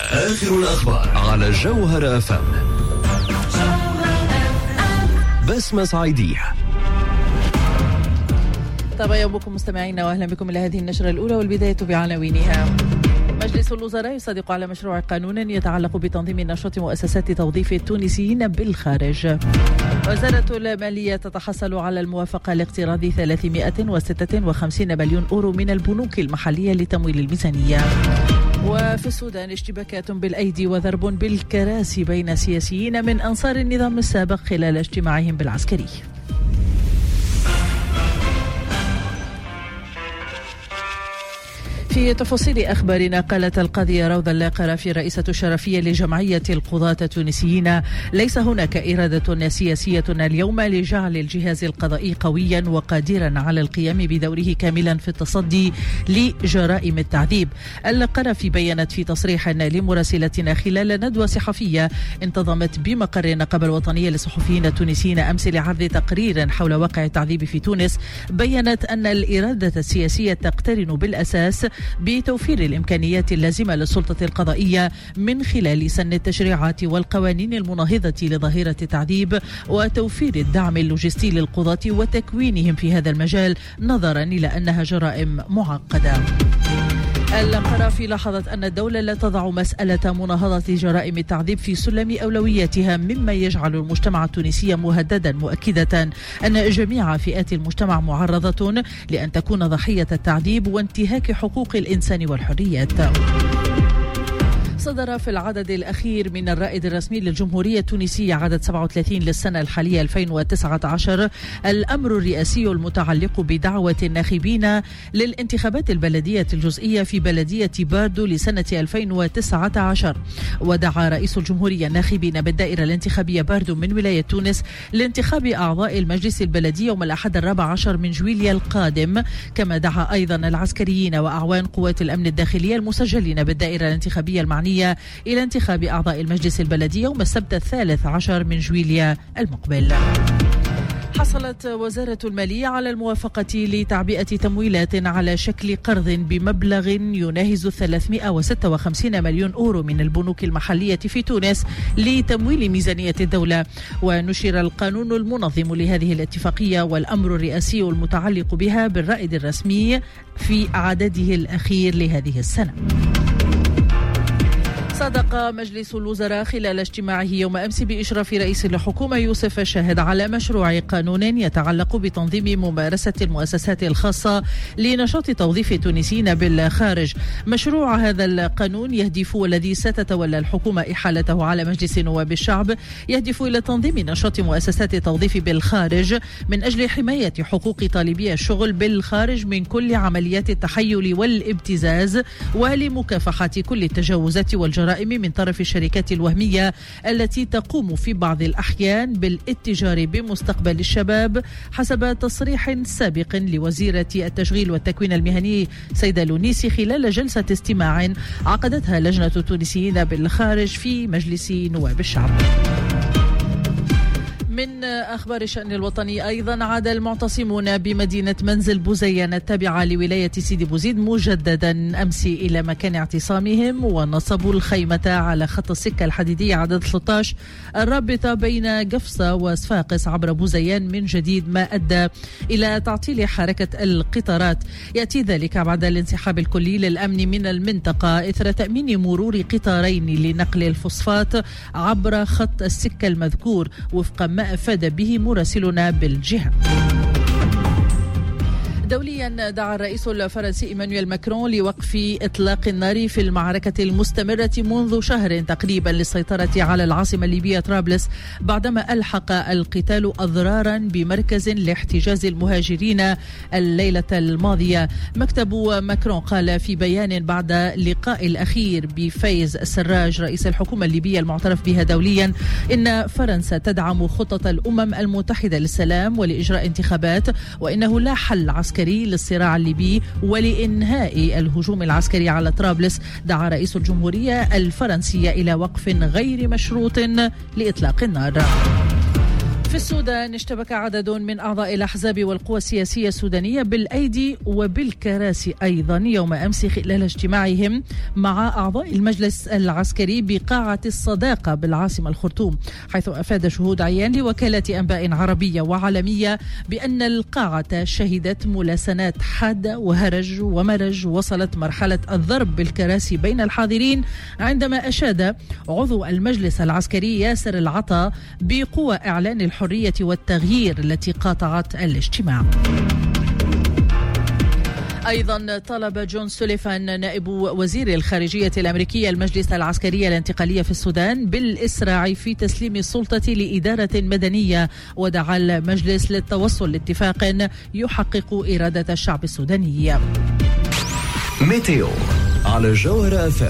آخر الأخبار على جوهر FM. بسمة صعيدية. طيب يومكم مستمعينا واهلا بكم الى هذه النشرة الاولى والبداية بعناوينها. مجلس الوزراء يصادق على مشروع قانون يتعلق بتنظيم نشاط مؤسسات توظيف التونسيين بالخارج. وزارة المالية تتحصل على الموافقة لاقتراض 356 مليون أورو من البنوك المحلية لتمويل الميزانية. وفي السودان اشتباكات بالأيدي وضرب بالكراسي بين سياسيين من أنصار النظام السابق خلال اجتماعهم بالعسكري. في تفاصيل أخبارنا، قالت القاضية روضة القرافي رئيسة الشرفية لجمعية القضاة التونسيين: ليس هناك إرادة سياسية اليوم لجعل الجهاز القضائي قويا وقادرا على القيام بدوره كاملا في التصدي لجرائم التعذيب. القرافي بيّنت في تصريح لمراسلتنا خلال ندوة صحفية انتظمت بمقر النقابة الوطنية للصحفيين التونسيين أمس لعرض تقرير حول واقع التعذيب في تونس، بيّنت أن الإرادة السياسية تقترن بالأساس بتوفير الإمكانيات اللازمة للسلطة القضائية من خلال سن التشريعات والقوانين المناهضة لظاهرة التعذيب وتوفير الدعم اللوجستي للقضاة وتكوينهم في هذا المجال، نظرا إلى أنها جرائم معقدة. القرافي لاحظت أن الدولة لا تضع مسألة مناهضة جرائم التعذيب في سلم أولوياتها، مما يجعل المجتمع التونسي مهددا، مؤكدة أن جميع فئات المجتمع معرضة لأن تكون ضحية التعذيب وانتهاك حقوق الإنسان والحريات. صدر في العدد الأخير من الرائد الرسمي للجمهورية التونسية عدد 37 للسنة الحالية 2019 الأمر الرئاسي المتعلق بدعوة الناخبين للانتخابات البلدية الجزئية في بلدية باردو لسنة 2019. ودعا رئيس الجمهورية الناخبين بالدائرة الانتخابية باردو من ولاية تونس لانتخاب أعضاء المجلس البلدي يوم الأحد 14 من جويليا القادم، كما دعا أيضا العسكريين وأعوان قوات الأمن الداخلية المسجلين بالدائرة الانتخابية المعنية إلى انتخاب أعضاء المجلس البلدي يوم السبت 13 من جويليا المقبل. حصلت وزارة المالية على الموافقة لتعبئة تمويلات على شكل قرض بمبلغ يناهز 356 مليون أورو من البنوك المحلية في تونس لتمويل ميزانية الدولة. ونشر القانون المنظم لهذه الاتفاقية والأمر الرئاسي المتعلق بها بالرائد الرسمي في عدده الأخير لهذه السنة. صادق مجلس الوزراء خلال اجتماعه يوم أمس بإشراف رئيس الحكومة يوسف الشاهد على مشروع قانون يتعلق بتنظيم ممارسة المؤسسات الخاصة لنشاط توظيف التونسيين بالخارج. مشروع هذا القانون يهدف، والذي ستتولى الحكومة إحالته على مجلس نواب الشعب، يهدف إلى تنظيم نشاط مؤسسات التوظيف بالخارج من أجل حماية حقوق طالبي الشغل بالخارج من كل عمليات التحيل والابتزاز، ولمكافحة كل التجاوزات والجرائم من طرف الشركات الوهمية التي تقوم في بعض الأحيان بالاتجار بمستقبل الشباب، حسب تصريح سابق لوزيرة التشغيل والتكوين المهني سيدة لونيسي خلال جلسة استماع عقدتها لجنة التونسيين بالخارج في مجلس نواب الشعب. من أخبار الشأن الوطني أيضا، عاد المعتصمون بمدينة منزل بوزيان التابعة لولاية سيدي بوزيد مجددا أمس إلى مكان اعتصامهم، ونصبوا الخيمة على خط السكة الحديدية عدد 13 الرابطة بين قفصة وصفاقس عبر بوزيان من جديد، ما أدى إلى تعطيل حركة القطارات. يأتي ذلك بعد الانسحاب الكلي للأمن من المنطقة إثر تأمين مرور قطارين لنقل الفوسفات عبر خط السكة المذكور، وفق ما أفاد به مراسلنا بالجهة. دوليا، دعا الرئيس الفرنسي إيمانويل ماكرون لوقف إطلاق النار في المعركة المستمرة منذ شهر تقريبا للسيطرة على العاصمة الليبية طرابلس، بعدما ألحق القتال أضرارا بمركز لاحتجاز المهاجرين الليلة الماضية. مكتب ماكرون قال في بيان بعد اللقاء الأخير بفايز السراج رئيس الحكومة الليبية المعترف بها دوليا إن فرنسا تدعم خطط الأمم المتحدة للسلام ولإجراء انتخابات، وإنه لا حل عسكري للصراع الليبي ولإنهاء الهجوم العسكري على طرابلس. دعا رئيس الجمهورية الفرنسية إلى وقف غير مشروط لإطلاق النار. في السودان اشتبك عدد من أعضاء الأحزاب والقوى السياسية السودانية بالأيدي وبالكراسي أيضا يوم أمس خلال اجتماعهم مع أعضاء المجلس العسكري بقاعة الصداقة بالعاصمة الخرطوم، حيث أفاد شهود عيان لوكالة أنباء عربية وعالمية بأن القاعة شهدت ملاسنات حادة وهرج ومرج وصلت مرحلة الضرب بالكراسي بين الحاضرين، عندما أشاد عضو المجلس العسكري ياسر العطا بقوى إعلان الحرية والتغيير التي قاطعت الاجتماع. أيضا طلب جون سوليفان نائب وزير الخارجية الأمريكية المجلس العسكري الانتقالية في السودان بالإسراع في تسليم السلطة لإدارة مدنية، ودعا المجلس للتوصل لاتفاق يحقق إرادة الشعب السوداني. ميتيو على جوهرة FM.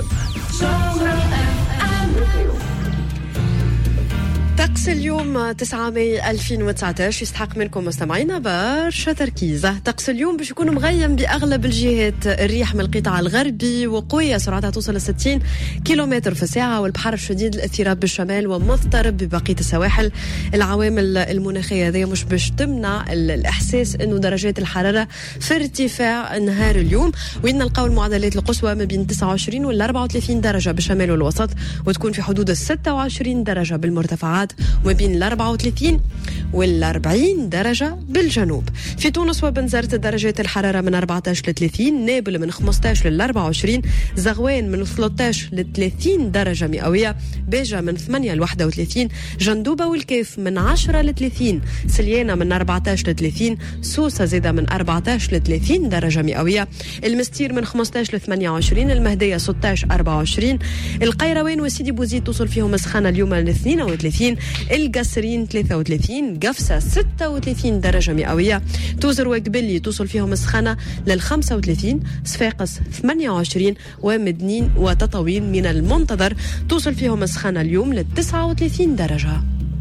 طقس اليوم 9 ماي 2019 يستحق منكم مستمعينا برشا تركيزة. طقس اليوم باش يكون مغيم بأغلب الجهات، الريح من القطاع الغربي وقوية سرعتها توصل ل 60 كيلومتر في الساعة، والبحر شديد الاضطراب بالشمال ومضطرب ببقية السواحل. العوامل المناخية هذه مش باش تمنع الإحساس أنه درجات الحرارة في ارتفاع نهار اليوم، وإن نلقاو المعدلات القصوى ما بين 29 وال 34 درجة بالشمال والوسط، وتكون في حدود ال 26 درجة بالمرتفعات، وما بين ال 34 وال 40 درجة بالجنوب. في تونس وبنزرت درجات الحرارة من 14 ل 30، نابل من 15 ل 24، زغوان من 13 ل 30 درجة مئوية، باجة من 8 ل 31، جندوبة والكيف من 10 ل 30، سليانة من 14 ل 30، سوسة زيادة من 14 ل 30 درجة مئوية، المستير من 15 ل 28، المهدية 16 24، القيروان وسيدي بوزيد توصل فيهم السخانة اليوم ل 32، القصرين 33، قفصة 36 درجة مئوية، توزر وقبلي توصل فيهم السخانة لل 35، صفاقس 28، ومدنين وتطاوين من المنتظر توصل فيهم السخانة اليوم لل 39 درجة.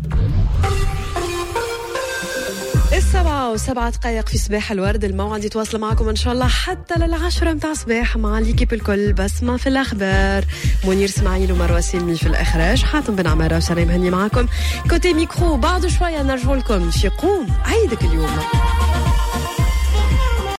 7:07 في صباح الورد، الموعد يتواصل معكم ان شاء الله حتى لل10 متاع صباح مع ليكيب الكل. بسمة في الاخبار، منير اسماعيل ومروى سلمي في الاخراج، حاتم بن عمارة وسلام هني معكم كوتي ميكرو. بعد شويه نرجع لكم في قوم عيدك اليوم.